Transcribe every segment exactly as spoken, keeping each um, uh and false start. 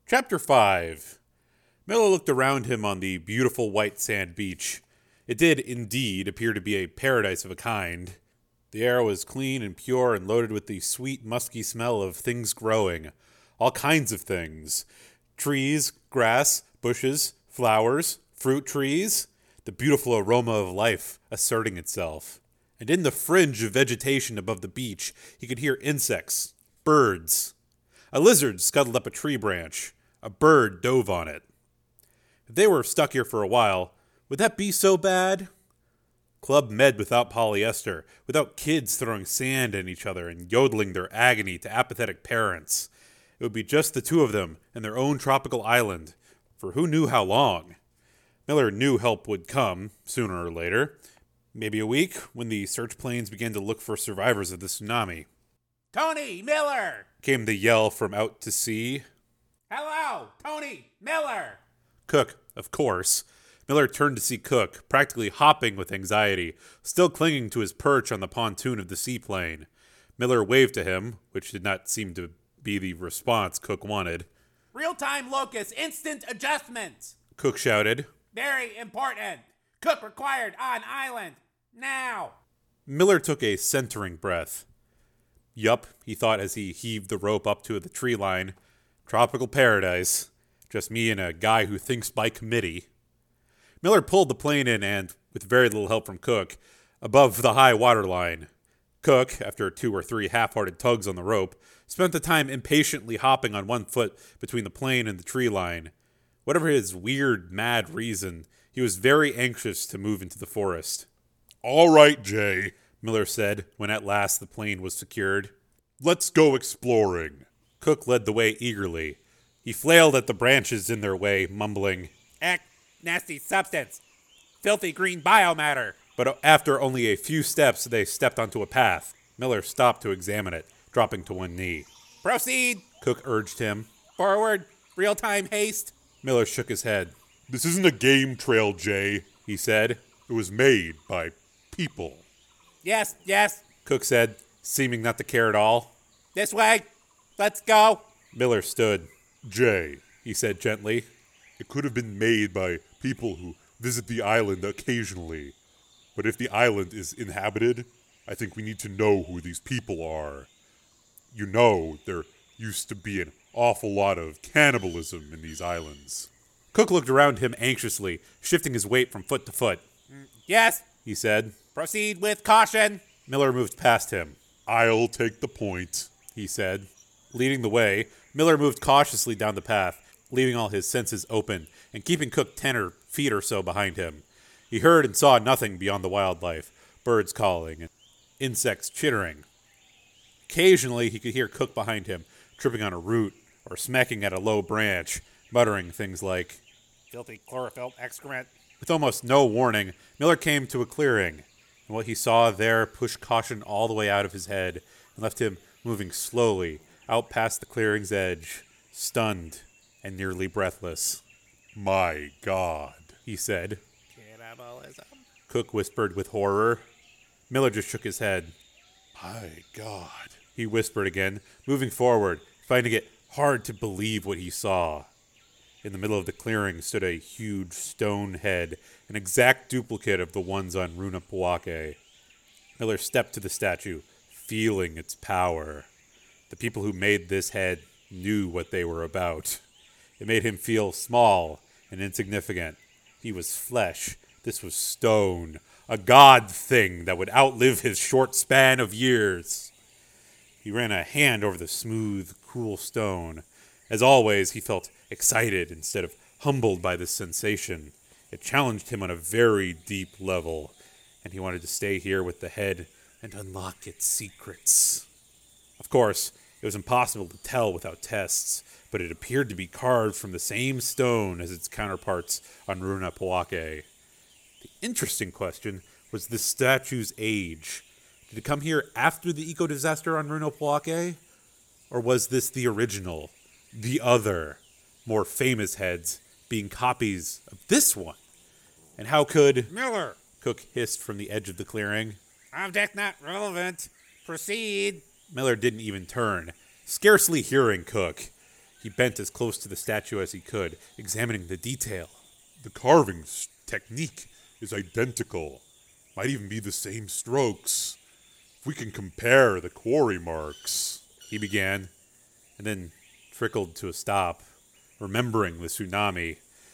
Chapter five. Miller looked around him on the beautiful white sand beach. It did, indeed, appear to be a paradise of a kind. The air was clean and pure and loaded with the sweet, musky smell of things growing. All kinds of things. Trees, grass, bushes, flowers, fruit trees. The beautiful aroma of life asserting itself. And in the fringe of vegetation above the beach, he could hear insects, birds. A lizard scuttled up a tree branch. A bird dove on it. If they were stuck here for a while, would that be so bad? Club Med without polyester, without kids throwing sand at each other and yodeling their agony to apathetic parents. It would be just the two of them and their own tropical island, for who knew how long. Miller knew help would come, sooner or later. Maybe a week, when the search planes began to look for survivors of the tsunami. Tony Miller! Came the yell from out to sea. Hello, Tony Miller! Cook, of course. Miller turned to see Cook, practically hopping with anxiety, still clinging to his perch on the pontoon of the seaplane. Miller waved to him, which did not seem to be the response Cook wanted. Real-time locus, instant adjustments! Cook shouted. Very important. Cook required on island. Now! Miller took a centering breath. Yup, he thought as he heaved the rope up to the tree line. Tropical paradise. Just me and a guy who thinks by committee. Miller pulled the plane in and, with very little help from Cook, above the high water line. Cook, after two or three half-hearted tugs on the rope, spent the time impatiently hopping on one foot between the plane and the tree line. Whatever his weird, mad reason, he was very anxious to move into the forest. All right, Jay, Miller said, when at last the plane was secured. Let's go exploring. Cook led the way eagerly. He flailed at the branches in their way, mumbling, Eck, nasty substance. Filthy green biomatter. But after only a few steps, they stepped onto a path. Miller stopped to examine it, dropping to one knee. Proceed. Cook urged him. Forward. Real-time haste. Miller shook his head. This isn't a game trail, Jay, he said. It was made by people. Yes, yes, Cook said, seeming not to care at all. This way. Let's go. Miller stood. Jay, he said gently. It could have been made by people who visit the island occasionally. But if the island is inhabited, I think we need to know who these people are. You know, there used to be an awful lot of cannibalism in these islands. Cook looked around him anxiously, shifting his weight from foot to foot. Yes, he said. Proceed with caution. Miller moved past him. I'll take the point, he said. Leading the way, Miller moved cautiously down the path, leaving all his senses open and keeping Cook ten or feet or so behind him. He heard and saw nothing beyond the wildlife, birds calling and insects chittering. Occasionally, he could hear Cook behind him, tripping on a root or smacking at a low branch, muttering things like, filthy chlorophyll excrement. With almost no warning, Miller came to a clearing, and what he saw there pushed caution all the way out of his head and left him moving slowly out past the clearing's edge, stunned and nearly breathless. My God, he said. Cannibalism? Cook whispered with horror. Miller just shook his head. My God, he whispered again, moving forward, finding it hard to believe what he saw. In the middle of the clearing stood a huge stone head, an exact duplicate of the ones on Runa Puake. Miller stepped to the statue, feeling its power. The people who made this head knew what they were about. It made him feel small and insignificant. He was flesh. This was stone, a god thing that would outlive his short span of years. He ran a hand over the smooth, cool stone. As always, he felt excited instead of humbled by this sensation. It challenged him on a very deep level, and he wanted to stay here with the head and unlock its secrets. Of course, it was impossible to tell without tests, but it appeared to be carved from the same stone as its counterparts on Runa Puake. The interesting question was the statue's age. Did it come here after the eco-disaster on Runa Puake? Or was this the original, the other, more famous heads being copies of this one? And how could... Miller! Cook hissed from the edge of the clearing. Object not relevant. Proceed. Miller didn't even turn, scarcely hearing Cook. He bent as close to the statue as he could, examining the detail. The carving s- technique is identical. Might even be the same strokes. If we can compare the quarry marks. He began, and then trickled to a stop, remembering the tsunami.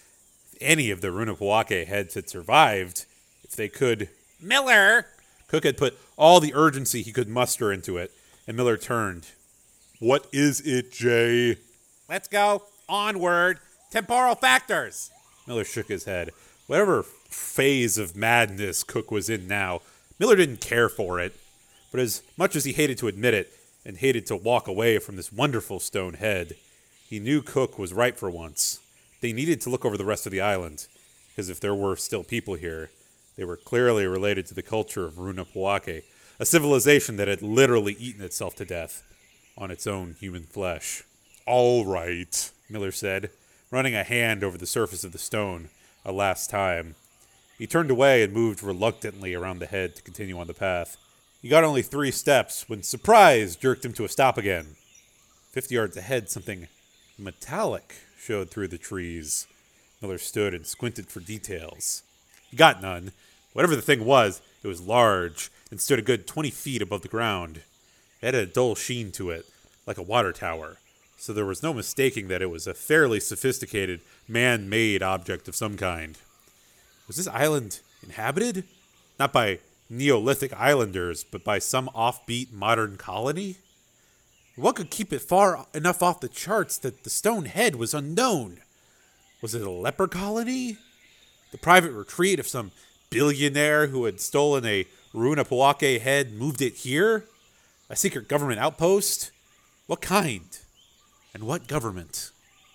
If any of the Runapawake heads had survived, if they could... Miller! Cook had put all the urgency he could muster into it, and Miller turned. What is it, Jay? Let's go. Onward. Temporal factors. Miller shook his head. Whatever phase of madness Cook was in now, Miller didn't care for it. But as much as he hated to admit it, and hated to walk away from this wonderful stone head, he knew Cook was right for once. They needed to look over the rest of the island, because if there were still people here, they were clearly related to the culture of Runapawake, a civilization that had literally eaten itself to death on its own human flesh. All right, Miller said, running a hand over the surface of the stone a last time. He turned away and moved reluctantly around the head to continue on the path. He got only three steps when surprise jerked him to a stop again. Fifty yards ahead, something metallic showed through the trees. Miller stood and squinted for details. He got none. Whatever the thing was, it was large and stood a good twenty feet above the ground. It had a dull sheen to it, like a water tower, so there was no mistaking that it was a fairly sophisticated, man-made object of some kind. Was this island inhabited? Not by Neolithic islanders, but by some offbeat modern colony? What could keep it far enough off the charts that the stone head was unknown? Was it a leper colony? The private retreat of some billionaire who had stolen a Runapawake head moved it here? A secret government outpost? What kind? And what government?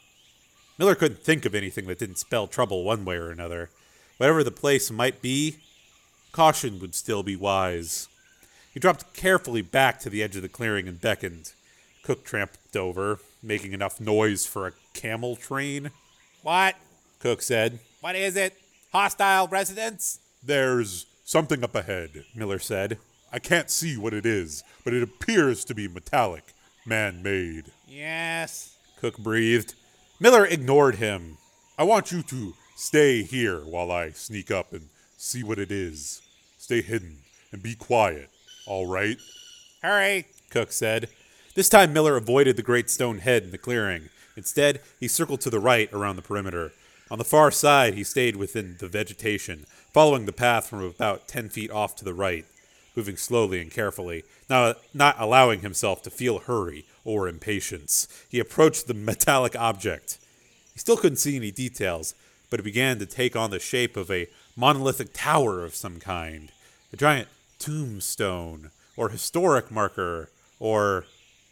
Miller couldn't think of anything that didn't spell trouble one way or another. Whatever the place might be, caution would still be wise. He dropped carefully back to the edge of the clearing and beckoned. Cook tramped over, making enough noise for a camel train. What? Cook said. What is it? Hostile residents? There's something up ahead, Miller said. I can't see what it is, but it appears to be metallic, man-made. Yes. Cook breathed. Miller ignored him. I want you to stay here while I sneak up and see what it is. Stay hidden and be quiet, all right? Hurry. Cook said. This time Miller avoided the great stone head in the clearing. Instead, he circled to the right around the perimeter. On the far side, he stayed within the vegetation, following the path from about ten feet off to the right, moving slowly and carefully, now not allowing himself to feel hurry or impatience. He approached the metallic object. He still couldn't see any details, but it began to take on the shape of a monolithic tower of some kind, a giant tombstone, or historic marker, or...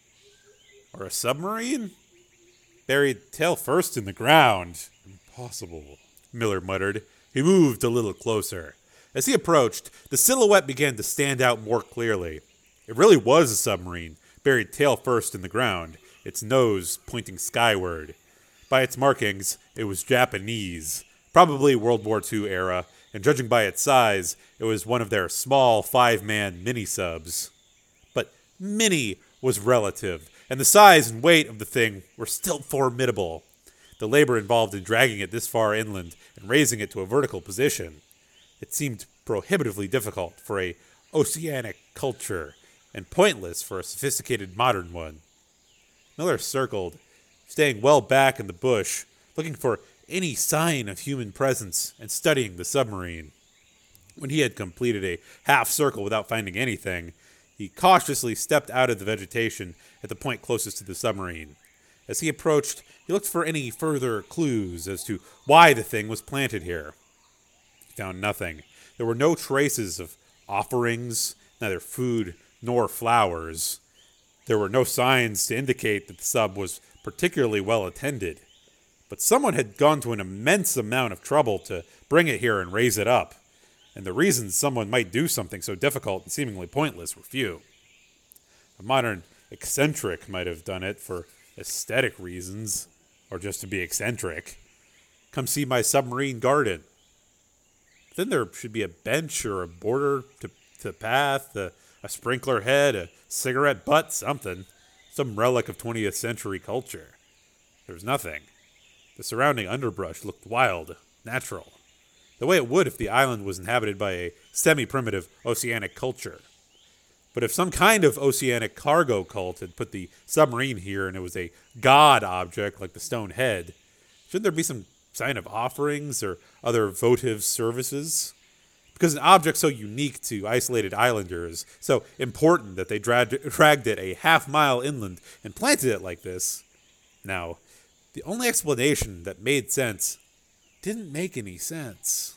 or a submarine? Buried tail first in the ground. Impossible, Miller muttered. He moved a little closer. As he approached, the silhouette began to stand out more clearly. It really was a submarine, buried tail first in the ground, its nose pointing skyward. By its markings, it was Japanese, probably World War Two era, and judging by its size, it was one of their small five-man mini-subs. But mini was relative, and the size and weight of the thing were still formidable. The labor involved in dragging it this far inland and raising it to a vertical position. It seemed prohibitively difficult for a oceanic culture, and pointless for a sophisticated modern one. Miller circled, staying well back in the bush, looking for any sign of human presence and studying the submarine. When he had completed a half circle without finding anything, he cautiously stepped out of the vegetation at the point closest to the submarine. As he approached, he looked for any further clues as to why the thing was planted here. He found nothing. There were no traces of offerings, neither food nor flowers. There were no signs to indicate that the sub was particularly well attended. But someone had gone to an immense amount of trouble to bring it here and raise it up, and the reasons someone might do something so difficult and seemingly pointless were few. A modern eccentric might have done it for aesthetic reasons, or just to be eccentric. Come see my submarine garden. Then there should be a bench or a border to, to the path, a, a sprinkler head, a cigarette butt, something. Some relic of twentieth century culture. There was nothing. The surrounding underbrush looked wild, natural, the way it would if the island was inhabited by a semi-primitive oceanic culture. But if some kind of oceanic cargo cult had put the submarine here and it was a god object like the stone head, shouldn't there be some sign of offerings or other votive services? Because an object so unique to isolated islanders, so important that they dragged, dragged it a half mile inland and planted it like this. Now, the only explanation that made sense didn't make any sense.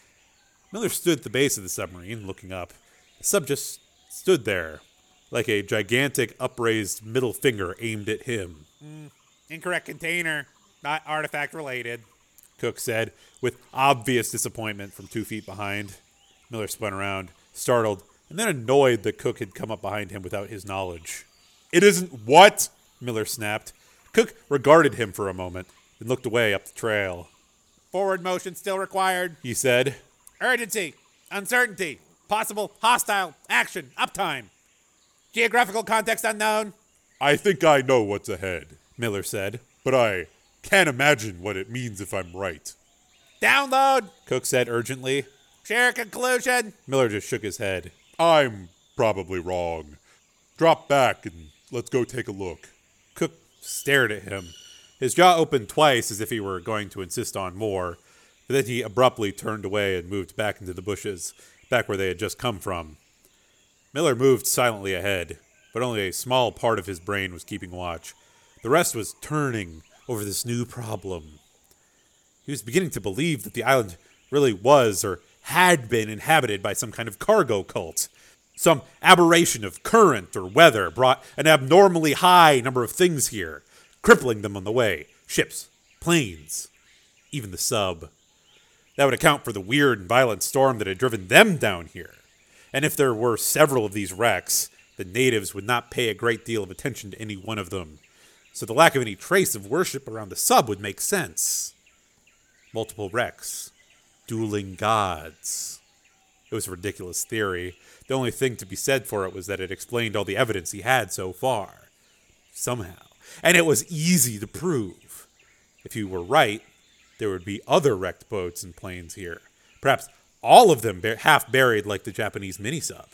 Miller stood at the base of the submarine, looking up. The sub just stood there, like a gigantic upraised middle finger aimed at him. Mm, incorrect container. Not artifact related. Cook said, with obvious disappointment from two feet behind. Miller spun around, startled, and then annoyed that Cook had come up behind him without his knowledge. It isn't what? Miller snapped. Cook regarded him for a moment, then looked away up the trail. Forward motion still required. He said, Urgency. Uncertainty. Possible hostile action. Uptime. Geographical context unknown. I think I know what's ahead, Miller said. but I can't imagine what it means if I'm right. Download. Cook said urgently. Share conclusion. Miller just shook his head. I'm probably wrong. Drop back and let's go take a look. Cook stared at him. His jaw opened twice as if he were going to insist on more, but then he abruptly turned away and moved back into the bushes, back where they had just come from. Miller moved silently ahead, but only a small part of his brain was keeping watch. The rest was turning over this new problem. He was beginning to believe that the island really was or had been inhabited by some kind of cargo cult. Some aberration of current or weather brought an abnormally high number of things here, crippling them on the way. Ships, planes, even the sub. That would account for the weird and violent storm that had driven them down here. And if there were several of these wrecks, the natives would not pay a great deal of attention to any one of them. So the lack of any trace of worship around the sub would make sense. Multiple wrecks. Dueling gods. It was a ridiculous theory. The only thing to be said for it was that it explained all the evidence he had so far. Somehow. And it was easy to prove. If you were right, there would be other wrecked boats and planes here. Perhaps all of them bar- half buried like the Japanese mini-sub.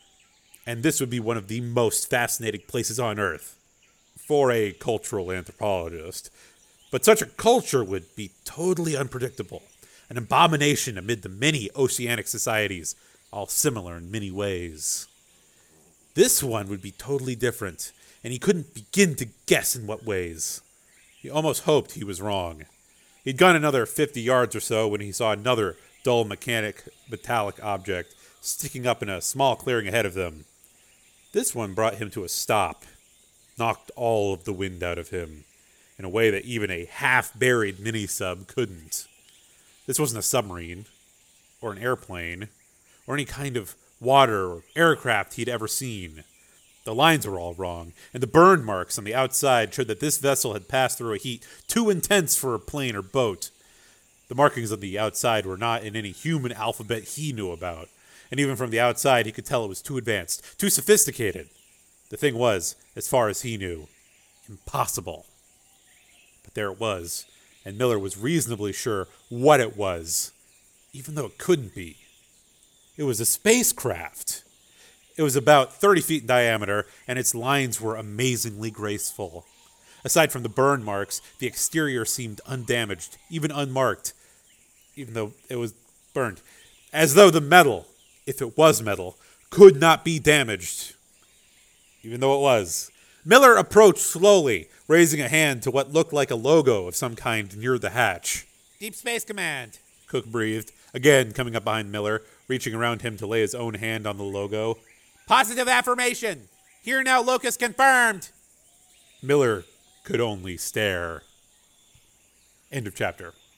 And this would be one of the most fascinating places on Earth for a cultural anthropologist. But such a culture would be totally unpredictable, an abomination amid the many oceanic societies, all similar in many ways. This one would be totally different, and he couldn't begin to guess in what ways. He almost hoped he was wrong. He'd gone another fifty yards or so when he saw another dull mechanic metallic object sticking up in a small clearing ahead of them. This one brought him to a stop, knocked all of the wind out of him, in a way that even a half-buried mini-sub couldn't. This wasn't a submarine, or an airplane, or any kind of water or aircraft he'd ever seen. The lines were all wrong, and the burn marks on the outside showed that this vessel had passed through a heat too intense for a plane or boat. The markings on the outside were not in any human alphabet he knew about, and even from the outside he could tell it was too advanced, too sophisticated. The thing was, as far as he knew, impossible. But there it was, and Miller was reasonably sure what it was, even though it couldn't be. It was a spacecraft. It was about thirty feet in diameter, and its lines were amazingly graceful. Aside from the burn marks, the exterior seemed undamaged, even unmarked, even though it was burned. As though the metal, if it was metal, could not be damaged, even though it was. Miller approached slowly, raising a hand to what looked like a logo of some kind near the hatch. Deep Space Command. Cook breathed, again coming up behind Miller, reaching around him to lay his own hand on the logo. Positive affirmation. Here now, locus confirmed. Miller could only stare. End of chapter.